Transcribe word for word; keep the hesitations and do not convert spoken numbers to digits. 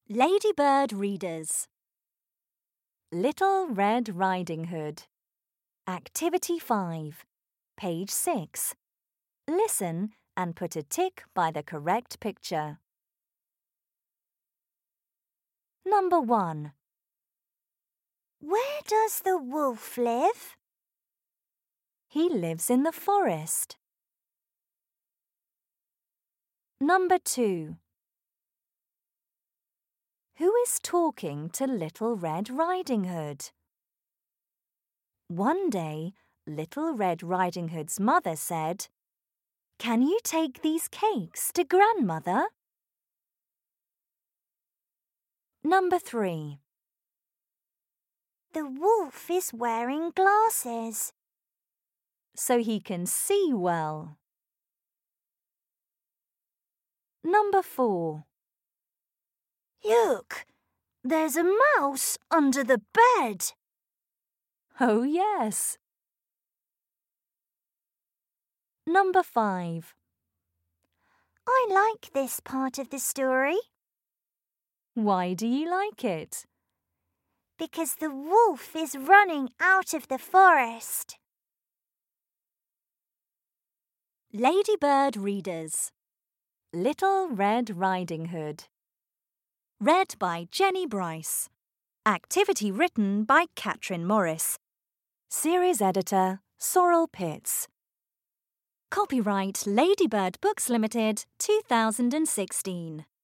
Ladybird Readers. Little Red Riding Hood. Activity five, page six. Listen and put a tick by the correct picture. Number one. Where does the wolf live? He lives in the forest. Number two. Who is talking to Little Red Riding Hood? One day, Little Red Riding Hood's mother said, "Can you take these cakes to Grandmother?" Number three. The wolf is wearing glasses. So he can see well. Number four. Look, there's a mouse under the bed. Oh, yes. Number five. I like this part of the story. Why do you like it? Because the wolf is running out of the forest. Ladybird Readers. Little Red Riding Hood. Read by Jenny Bryce. Activity written by Catherine Morris. Series editor Sorrel Pitts. Copyright Ladybird Books Limited two thousand sixteen.